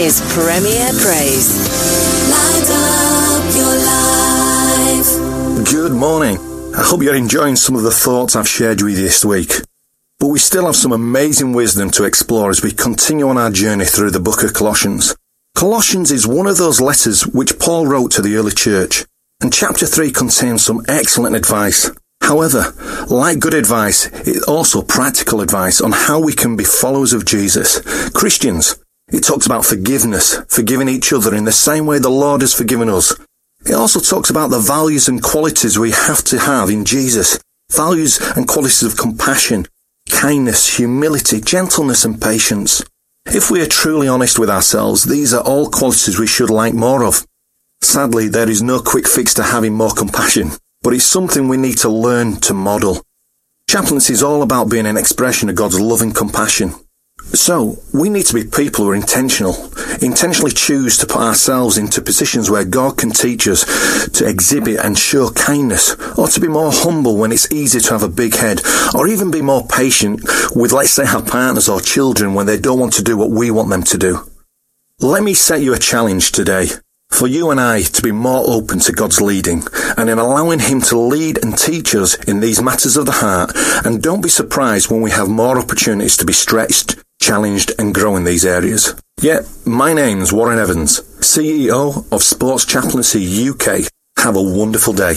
is Premier Praise. Light up your life. Good morning. I hope you're enjoying some of the thoughts I've shared with you this week. But we still have some amazing wisdom to explore as we continue on our journey through the book of Colossians. Colossians is one of those letters which Paul wrote to the early church, and chapter 3 contains some excellent advice. However, like good advice, it's also practical advice on how we can be followers of Jesus. Christians. It talks about forgiveness, forgiving each other in the same way the Lord has forgiven us. It also talks about the values and qualities we have to have in Jesus. Values and qualities of compassion, kindness, humility, gentleness and patience. If we are truly honest with ourselves, these are all qualities we should like more of. Sadly, there is no quick fix to having more compassion, but it's something we need to learn to model. Chaplaincy is all about being an expression of God's loving compassion. So, we need to be people who are intentionally choose to put ourselves into positions where God can teach us to exhibit and show kindness, or to be more humble when it's easy to have a big head, or even be more patient with, let's say, our partners or children when they don't want to do what we want them to do. Let me set you a challenge today. For you and I to be more open to God's leading and in allowing Him to lead and teach us in these matters of the heart, and don't be surprised when we have more opportunities to be stretched, challenged and grow in these areas. My name's Warren Evans, CEO of Sports Chaplaincy UK. Have a wonderful day.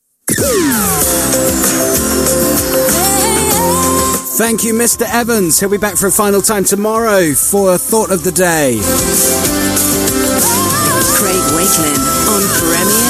Thank you, Mr. Evans. He'll be back for a final time tomorrow for Thought of the Day. Craig Wakelin on Premier